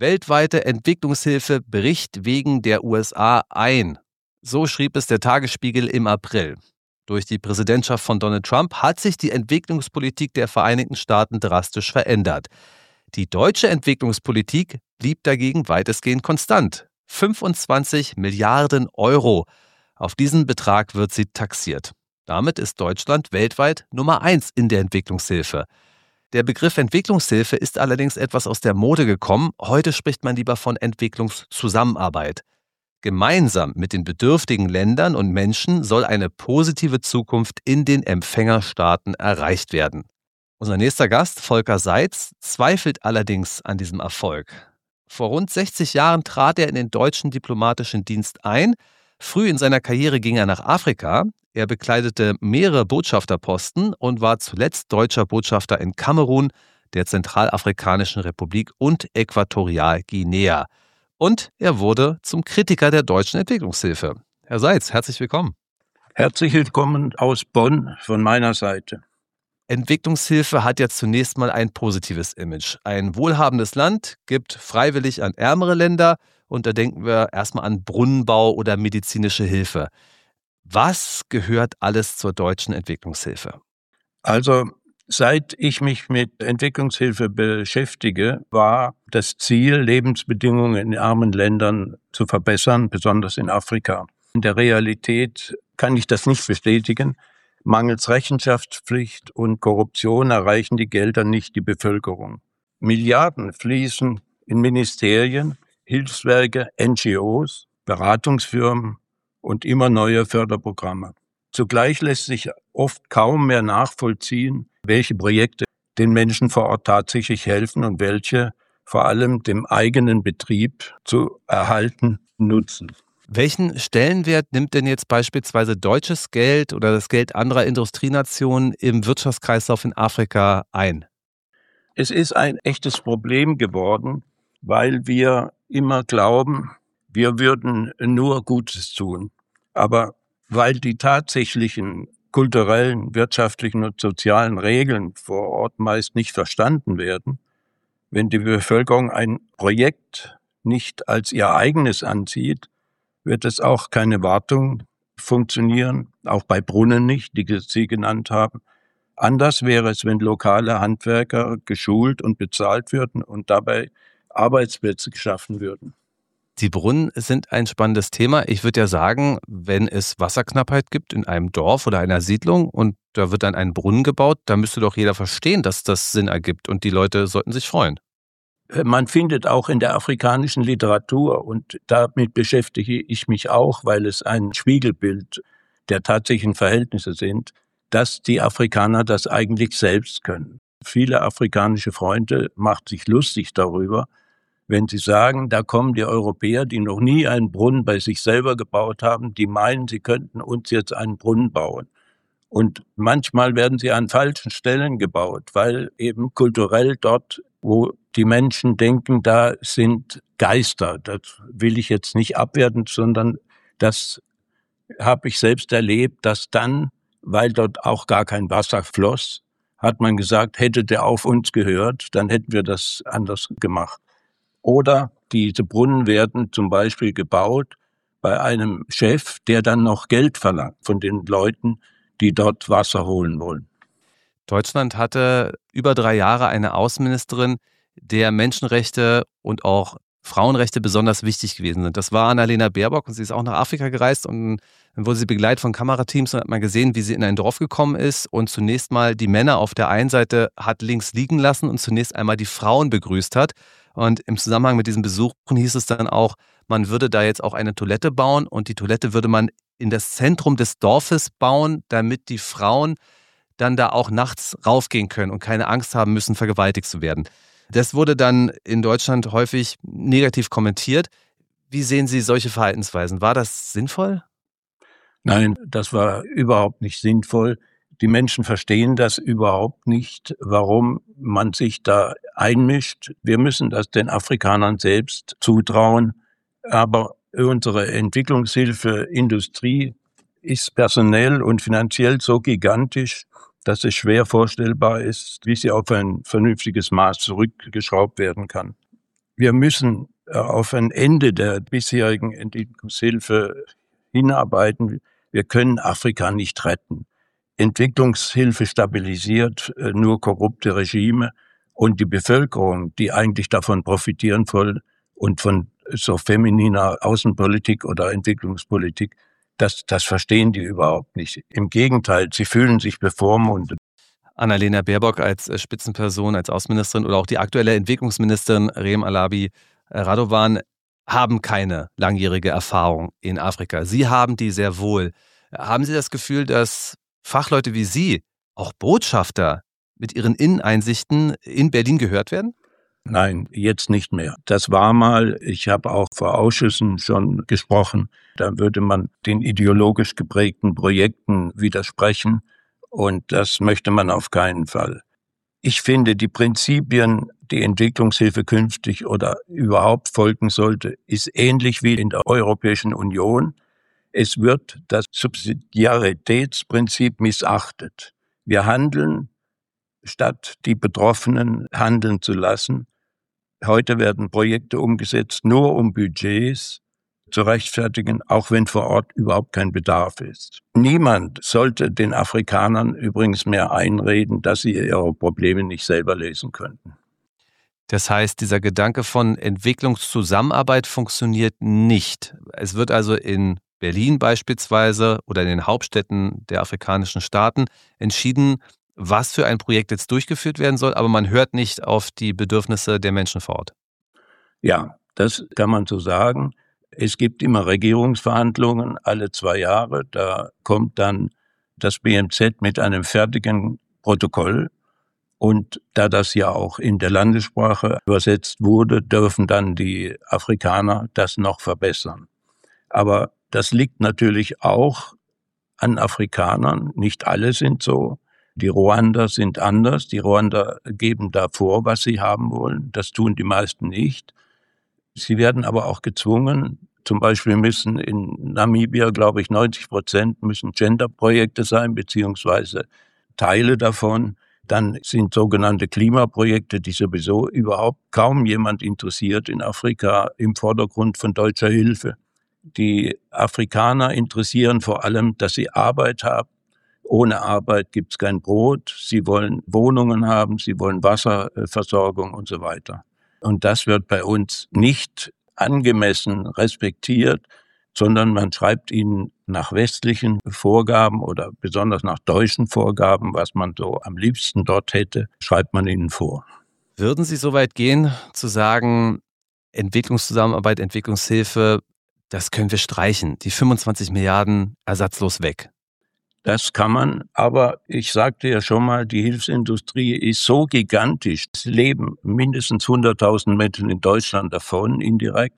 Weltweite Entwicklungshilfe bricht wegen der USA ein. So schrieb es der Tagesspiegel im April. Durch die Präsidentschaft von Donald Trump hat sich die Entwicklungspolitik der Vereinigten Staaten drastisch verändert. Die deutsche Entwicklungspolitik blieb dagegen weitestgehend konstant. 25 Milliarden Euro. Auf diesen Betrag wird sie taxiert. Damit ist Deutschland weltweit Nummer 1 in der Entwicklungshilfe. Der Begriff Entwicklungshilfe ist allerdings etwas aus der Mode gekommen. Heute spricht man lieber von Entwicklungszusammenarbeit. Gemeinsam mit den bedürftigen Ländern und Menschen soll eine positive Zukunft in den Empfängerstaaten erreicht werden. Unser nächster Gast, Volker Seitz, zweifelt allerdings an diesem Erfolg. Vor rund 60 Jahren trat er in den deutschen diplomatischen Dienst ein. Früh in seiner Karriere ging er nach Afrika. Er bekleidete mehrere Botschafterposten und war zuletzt deutscher Botschafter in Kamerun, der Zentralafrikanischen Republik und Äquatorialguinea. Und er wurde zum Kritiker der deutschen Entwicklungshilfe. Herr Seitz, herzlich willkommen. Herzlich willkommen aus Bonn von meiner Seite. Entwicklungshilfe hat ja zunächst mal ein positives Image. Ein wohlhabendes Land gibt freiwillig an ärmere Länder und da denken wir erstmal an Brunnenbau oder medizinische Hilfe. Was gehört alles zur deutschen Entwicklungshilfe? Also, seit ich mich mit Entwicklungshilfe beschäftige, war das Ziel, Lebensbedingungen in armen Ländern zu verbessern, besonders in Afrika. In der Realität kann ich das nicht bestätigen. Mangels Rechenschaftspflicht und Korruption erreichen die Gelder nicht die Bevölkerung. Milliarden fließen in Ministerien, Hilfswerke, NGOs, Beratungsfirmen und immer neue Förderprogramme. Zugleich lässt sich oft kaum mehr nachvollziehen, welche Projekte den Menschen vor Ort tatsächlich helfen und welche vor allem dem eigenen Betrieb zu erhalten nutzen. Welchen Stellenwert nimmt denn jetzt beispielsweise deutsches Geld oder das Geld anderer Industrienationen im Wirtschaftskreislauf in Afrika ein? Es ist ein echtes Problem geworden, weil wir immer glauben, wir würden nur Gutes tun. Aber weil die tatsächlichen kulturellen, wirtschaftlichen und sozialen Regeln vor Ort meist nicht verstanden werden, wenn die Bevölkerung ein Projekt nicht als ihr eigenes ansieht, wird es auch keine Wartung funktionieren, auch bei Brunnen nicht, die Sie genannt haben. Anders wäre es, wenn lokale Handwerker geschult und bezahlt würden und dabei Arbeitsplätze geschaffen würden. Die Brunnen sind ein spannendes Thema. Ich würde ja sagen, wenn es Wasserknappheit gibt in einem Dorf oder einer Siedlung und da wird dann ein Brunnen gebaut, da müsste doch jeder verstehen, dass das Sinn ergibt und die Leute sollten sich freuen. Man findet auch in der afrikanischen Literatur, und damit beschäftige ich mich auch, weil es ein Spiegelbild der tatsächlichen Verhältnisse sind, dass die Afrikaner das eigentlich selbst können. Viele afrikanische Freunde machen sich lustig darüber, wenn sie sagen, da kommen die Europäer, die noch nie einen Brunnen bei sich selber gebaut haben, die meinen, sie könnten uns jetzt einen Brunnen bauen. Und manchmal werden sie an falschen Stellen gebaut, weil eben kulturell dort, wo die Menschen denken, da sind Geister. Das will ich jetzt nicht abwerten, sondern das habe ich selbst erlebt, dass dann, weil dort auch gar kein Wasser floss, hat man gesagt, hätte der auf uns gehört, dann hätten wir das anders gemacht. Oder diese Brunnen werden zum Beispiel gebaut bei einem Chef, der dann noch Geld verlangt von den Leuten, die dort Wasser holen wollen. Deutschland hatte über 3 Jahre eine Außenministerin, der Menschenrechte und auch Frauenrechte besonders wichtig gewesen sind. Das war Annalena Baerbock und sie ist auch nach Afrika gereist und dann wurde sie begleitet von Kamerateams und hat mal gesehen, wie sie in ein Dorf gekommen ist und zunächst mal die Männer auf der einen Seite hat links liegen lassen und zunächst einmal die Frauen begrüßt hat. Und im Zusammenhang mit diesem Besuch hieß es dann auch, man würde da jetzt auch eine Toilette bauen und die Toilette würde man in das Zentrum des Dorfes bauen, damit die Frauen dann da auch nachts raufgehen können und keine Angst haben müssen, vergewaltigt zu werden. Das wurde dann in Deutschland häufig negativ kommentiert. Wie sehen Sie solche Verhaltensweisen? War das sinnvoll? Nein, das war überhaupt nicht sinnvoll. Die Menschen verstehen das überhaupt nicht, warum man sich da einmischt. Wir müssen das den Afrikanern selbst zutrauen. Aber unsere Entwicklungshilfeindustrie ist personell und finanziell so gigantisch, dass es schwer vorstellbar ist, wie sie auf ein vernünftiges Maß zurückgeschraubt werden kann. Wir müssen auf ein Ende der bisherigen Entwicklungshilfe hinarbeiten. Wir können Afrika nicht retten. Entwicklungshilfe stabilisiert nur korrupte Regime und die Bevölkerung, die eigentlich davon profitieren soll und von so femininer Außenpolitik oder Entwicklungspolitik, das verstehen die überhaupt nicht. Im Gegenteil, sie fühlen sich bevormundet. Annalena Baerbock als Spitzenperson, als Außenministerin oder auch die aktuelle Entwicklungsministerin Rem Alabi Radovan haben keine langjährige Erfahrung in Afrika. Sie haben die sehr wohl. Haben Sie das Gefühl, dass Fachleute wie Sie, auch Botschafter, mit ihren Inneneinsichten in Berlin gehört werden? Nein, jetzt nicht mehr. Das war mal, ich habe auch vor Ausschüssen schon gesprochen, da würde man den ideologisch geprägten Projekten widersprechen und das möchte man auf keinen Fall. Ich finde, die Prinzipien, die Entwicklungshilfe künftig oder überhaupt folgen sollte, ist ähnlich wie in der Europäischen Union. Es wird das Subsidiaritätsprinzip missachtet. Wir handeln, statt die Betroffenen handeln zu lassen. Heute werden Projekte umgesetzt, nur um Budgets zu rechtfertigen, auch wenn vor Ort überhaupt kein Bedarf ist. Niemand sollte den Afrikanern übrigens mehr einreden, dass sie ihre Probleme nicht selber lösen könnten. Das heißt, dieser Gedanke von Entwicklungszusammenarbeit funktioniert nicht. Es wird also in Berlin beispielsweise oder in den Hauptstädten der afrikanischen Staaten entschieden, was für ein Projekt jetzt durchgeführt werden soll, aber man hört nicht auf die Bedürfnisse der Menschen vor Ort. Ja, das kann man so sagen. Es gibt immer Regierungsverhandlungen alle 2 Jahre. Da kommt dann das BMZ mit einem fertigen Protokoll. Und da das ja auch in der Landessprache übersetzt wurde, dürfen dann die Afrikaner das noch verbessern. Aber das liegt natürlich auch an Afrikanern. Nicht alle sind so. Die Ruander sind anders. Die Ruander geben da vor, was sie haben wollen. Das tun die meisten nicht. Sie werden aber auch gezwungen. Zum Beispiel müssen in Namibia, glaube ich, 90% müssen Genderprojekte sein, beziehungsweise Teile davon. Dann sind sogenannte Klimaprojekte, die sowieso überhaupt kaum jemand interessiert in Afrika, im Vordergrund von deutscher Hilfe. Die Afrikaner interessieren vor allem, dass sie Arbeit haben. Ohne Arbeit gibt's kein Brot. Sie wollen Wohnungen haben, sie wollen Wasserversorgung und so weiter. Und das wird bei uns nicht angemessen respektiert, sondern man schreibt ihnen nach westlichen Vorgaben oder besonders nach deutschen Vorgaben, was man so am liebsten dort hätte, schreibt man ihnen vor. Würden Sie so weit gehen, zu sagen, Entwicklungszusammenarbeit, Entwicklungshilfe, das können wir streichen, die 25 Milliarden ersatzlos weg? Das kann man, aber ich sagte ja schon mal, die Hilfsindustrie ist so gigantisch. Es leben mindestens 100.000 Menschen in Deutschland davon, indirekt.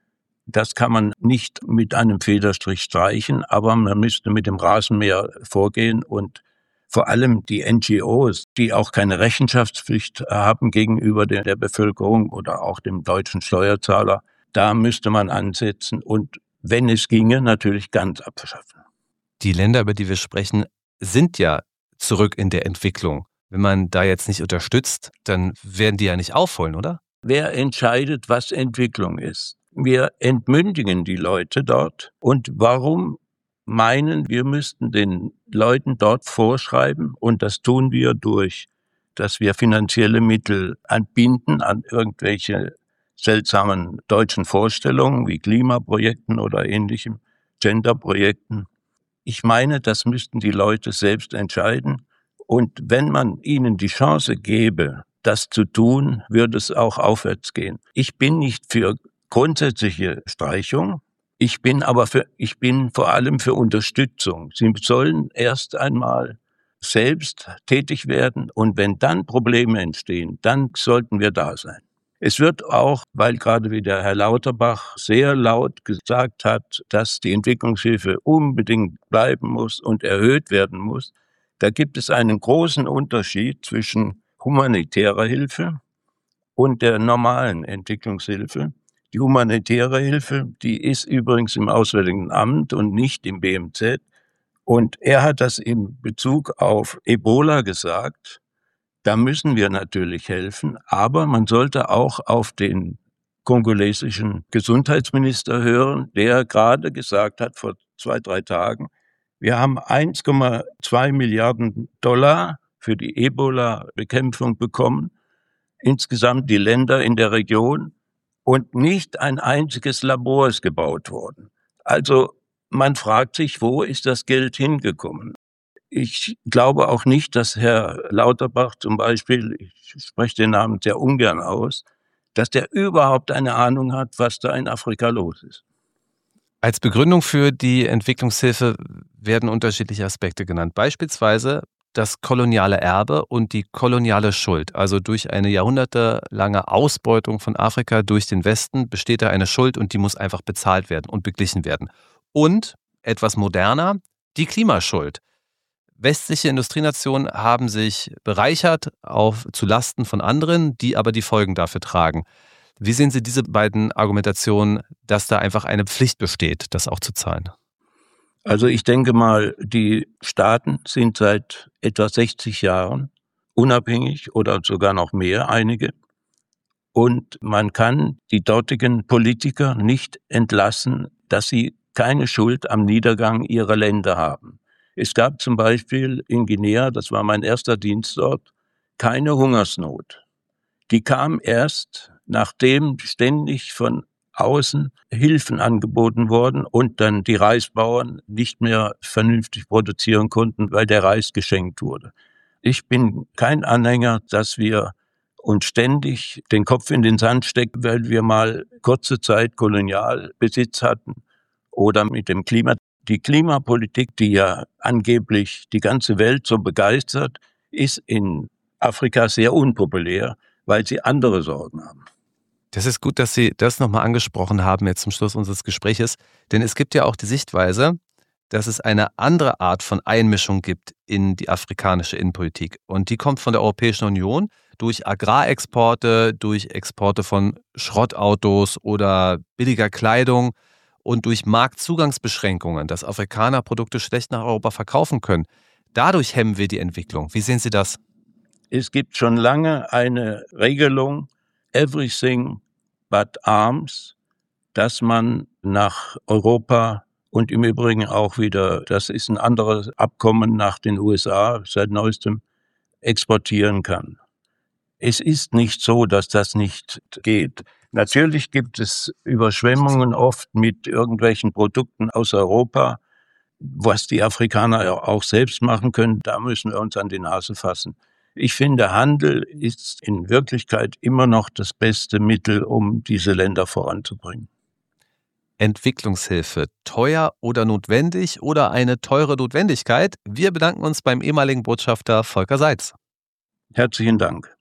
Das kann man nicht mit einem Federstrich streichen, aber man müsste mit dem Rasenmäher vorgehen und vor allem die NGOs, die auch keine Rechenschaftspflicht haben gegenüber der Bevölkerung oder auch dem deutschen Steuerzahler, da müsste man ansetzen und, wenn es ginge, natürlich ganz abschaffen. Die Länder, über die wir sprechen, sind ja zurück in der Entwicklung. Wenn man da jetzt nicht unterstützt, dann werden die ja nicht aufholen, oder? Wer entscheidet, was Entwicklung ist? Wir entmündigen die Leute dort. Und warum meinen, wir müssten den Leuten dort vorschreiben? Und das tun wir durch, dass wir finanzielle Mittel anbinden an irgendwelche seltsamen deutschen Vorstellungen wie Klimaprojekten oder ähnlichem, Genderprojekten. Ich meine, das müssten die Leute selbst entscheiden. Und wenn man ihnen die Chance gäbe, das zu tun, würde es auch aufwärts gehen. Ich bin nicht für grundsätzliche Streichung. Ich bin vor allem für Unterstützung. Sie sollen erst einmal selbst tätig werden und wenn dann Probleme entstehen, dann sollten wir da sein. Es wird auch, weil gerade wieder Herr Lauterbach sehr laut gesagt hat, dass die Entwicklungshilfe unbedingt bleiben muss und erhöht werden muss, da gibt es einen großen Unterschied zwischen humanitärer Hilfe und der normalen Entwicklungshilfe. Die humanitäre Hilfe, die ist übrigens im Auswärtigen Amt und nicht im BMZ. Und er hat das in Bezug auf Ebola gesagt. Da müssen wir natürlich helfen, aber man sollte auch auf den kongolesischen Gesundheitsminister hören, der gerade gesagt hat, vor 2-3 Tagen, wir haben 1,2 Milliarden Dollar für die Ebola-Bekämpfung bekommen, insgesamt die Länder in der Region, und nicht ein einziges Labor ist gebaut worden. Also man fragt sich, wo ist das Geld hingekommen? Ich glaube auch nicht, dass Herr Lauterbach zum Beispiel, ich spreche den Namen sehr ungern aus, dass der überhaupt eine Ahnung hat, was da in Afrika los ist. Als Begründung für die Entwicklungshilfe werden unterschiedliche Aspekte genannt. Beispielsweise das koloniale Erbe und die koloniale Schuld. Also durch eine jahrhundertelange Ausbeutung von Afrika durch den Westen besteht da eine Schuld und die muss einfach bezahlt werden und beglichen werden. Und etwas moderner, die Klimaschuld. Westliche Industrienationen haben sich bereichert zu Lasten von anderen, die aber die Folgen dafür tragen. Wie sehen Sie diese beiden Argumentationen, dass da einfach eine Pflicht besteht, das auch zu zahlen? Also ich denke mal, die Staaten sind seit etwa 60 Jahren unabhängig oder sogar noch mehr, einige. Und man kann die dortigen Politiker nicht entlassen, dass sie keine Schuld am Niedergang ihrer Länder haben. Es gab zum Beispiel in Guinea, das war mein erster Dienst dort, keine Hungersnot. Die kam erst, nachdem ständig von außen Hilfen angeboten wurden und dann die Reisbauern nicht mehr vernünftig produzieren konnten, weil der Reis geschenkt wurde. Ich bin kein Anhänger, dass wir uns ständig den Kopf in den Sand stecken, weil wir mal kurze Zeit Kolonialbesitz hatten oder mit dem Klima. Die Klimapolitik, die ja angeblich die ganze Welt so begeistert, ist in Afrika sehr unpopulär, weil sie andere Sorgen haben. Das ist gut, dass Sie das nochmal angesprochen haben jetzt zum Schluss unseres Gespräches, denn es gibt ja auch die Sichtweise, dass es eine andere Art von Einmischung gibt in die afrikanische Innenpolitik. Und die kommt von der Europäischen Union durch Agrarexporte, durch Exporte von Schrottautos oder billiger Kleidung und durch Marktzugangsbeschränkungen, dass Afrikaner Produkte schlecht nach Europa verkaufen können. Dadurch hemmen wir die Entwicklung. Wie sehen Sie das? Es gibt schon lange eine Regelung, Everything but Arms, dass man nach Europa und im Übrigen auch wieder, das ist ein anderes Abkommen nach den USA seit neuestem, exportieren kann. Es ist nicht so, dass das nicht geht. Natürlich gibt es Überschwemmungen oft mit irgendwelchen Produkten aus Europa, was die Afrikaner auch selbst machen können. Da müssen wir uns an die Nase fassen. Ich finde, Handel ist in Wirklichkeit immer noch das beste Mittel, um diese Länder voranzubringen. Entwicklungshilfe, teuer oder notwendig oder eine teure Notwendigkeit? Wir bedanken uns beim ehemaligen Botschafter Volker Seitz. Herzlichen Dank.